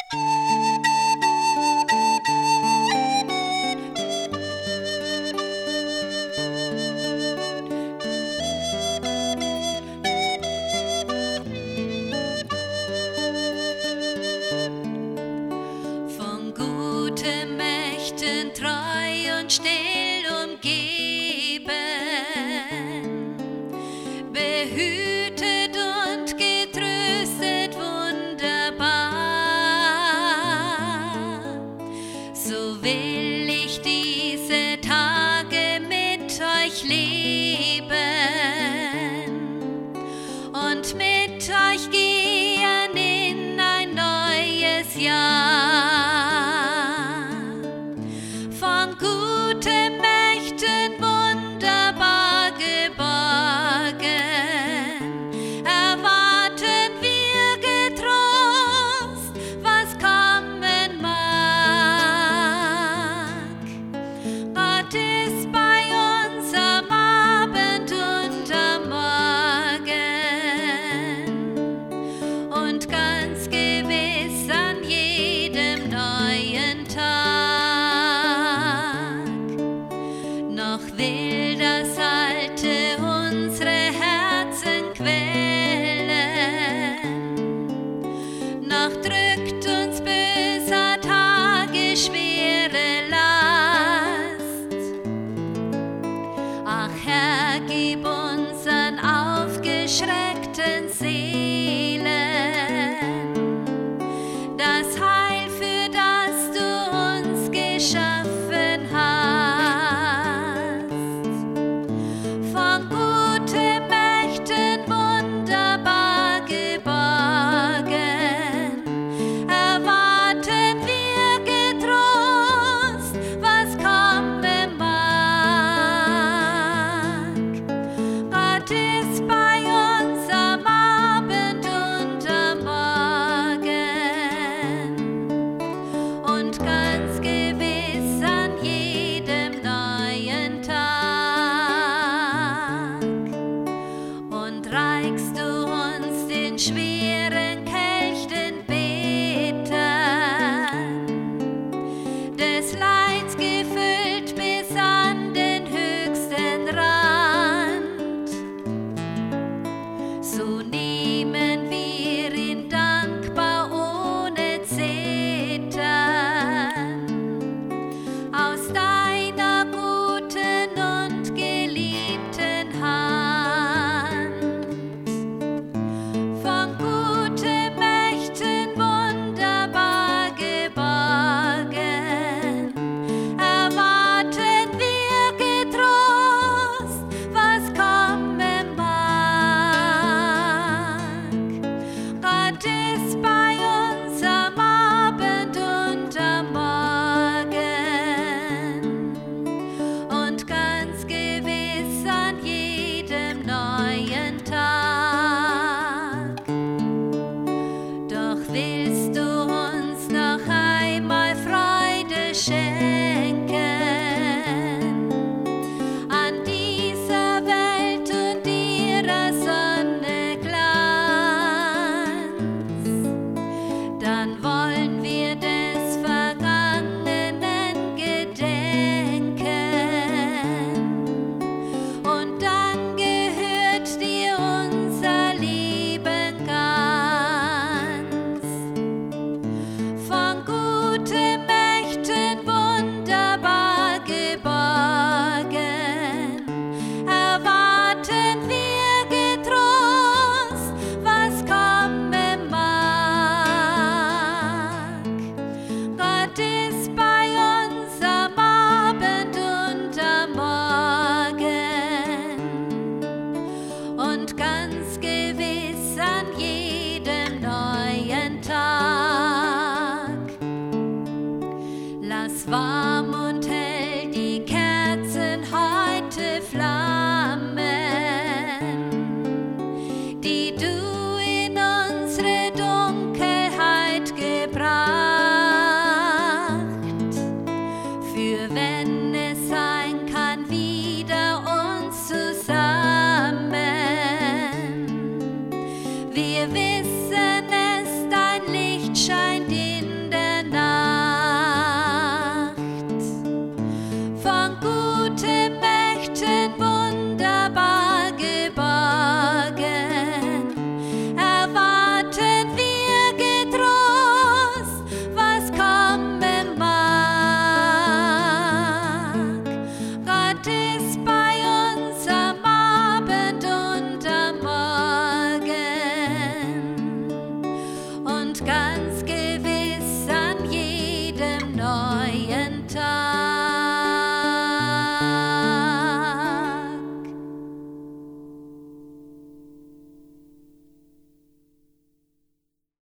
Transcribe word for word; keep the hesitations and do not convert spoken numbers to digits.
Von guten Mächten treu und still umgeben, behütet und getröstet wunderbar. So will ich diese Tage mit euch leben und mit euch gehen in ein neues Jahr. Von guten Mächten wunderbar geborgen, erwarten wir getrost, was kommen mag. Gott ist bei uns am Abend und am Morgen und ganz gewiss an jedem neuen Tag. Noch will das Alte unsere Herzen quälen, noch drückt uns böser Tage schwere Last. Ach Herr, gib unseren aufgeschreckten Seelen das Heil, für das du uns geschaffen hast. Von guten Mächten wunderbar geborgen, erwarten wir getrost, was kommen mag. Gott ist bei uns am Abend und am Morgen und ganz gewiss an jedem neuen Tag. Und reichst du uns den schweren Kelch, den bittern, des Leids gefüllt bis an den höchsten Rand, so nehmen wir ihn dankbar ohne Zittern aus deiner guten und geliebten Hand. Von guten Mächten wunderbar geborgen, erwarten wir getrost, was kommen mag. Gott ist bei uns am Abend und am Morgen und ganz gewiss an jedem neuen Tag. Doch willst du uns noch einmal Freude schenken an dieser Welt und ihrer Sonne Glanz, dann wollen wir des Vergangenen gedenken und dann gehört dir unser Leben ganz. Von guten Mächten wunderbar geborgen, erwarten wir getrost, was kommen mag. Gott ist bei uns am Abend und am Morgen und ganz gewiss an jedem neuen Tag. Lass warm und hell die Kerzen heute flammen, die du in unsere Dunkelheit gebracht, für wenn es sein kann wieder uns zusammen. Wir wissen es, dein Licht scheint in es bald.